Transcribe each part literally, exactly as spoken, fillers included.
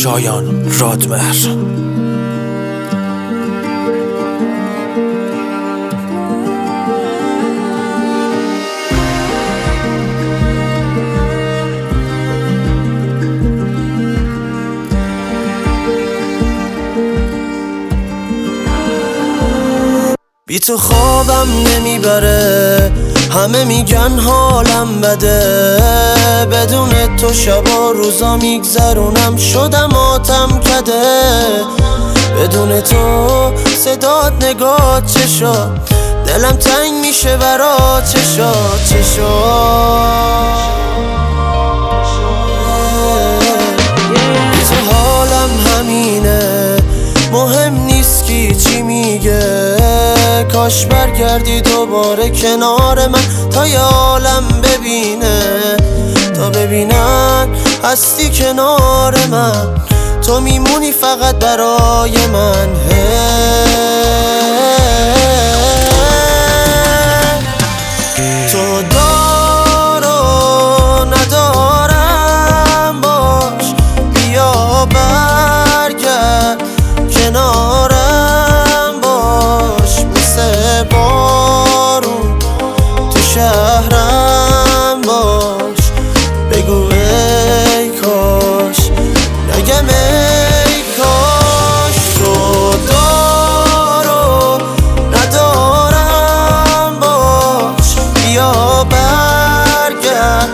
شایان رادمهر. بی تو خوابم نمیبره، همه میگن حالم بده. بدون تو شبا روزا میگذرونم، شدم آتم کده. بدون تو صدات نگات چشا، دلم تنگ میشه برا چشا چشا. بی تو حالم همینه، مهم نیست کی چی میگه. کاش برگردی دوباره کنار من تا یه عالم ببینه، تا ببینن هستی کنار من. تو میمونی فقط برای من. تو دار و ندارم باش، بیا برگرد کنارم باش. مثل بارون تو شهرم باش، بگو ای کاش، نگم ای کاش. تو دار و ندارم باش، بیا برگرد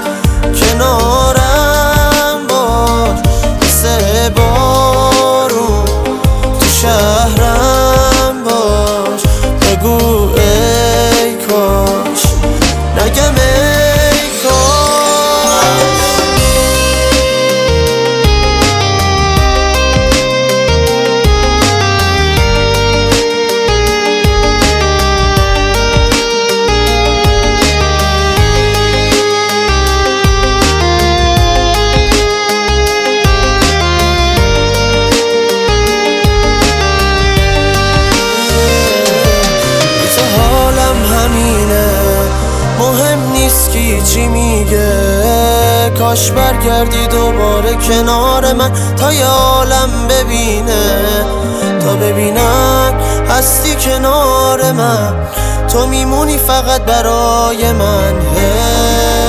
کنارم باش. مثل بارون تو شهرم باش، بگو ای کاش، نگم ای کاش. مهم نیست کی چی میگه، کاش برگردی دوباره کنار من تا یه عالم ببینه، تا ببینن هستی کنار من. تو میمونی فقط برای من.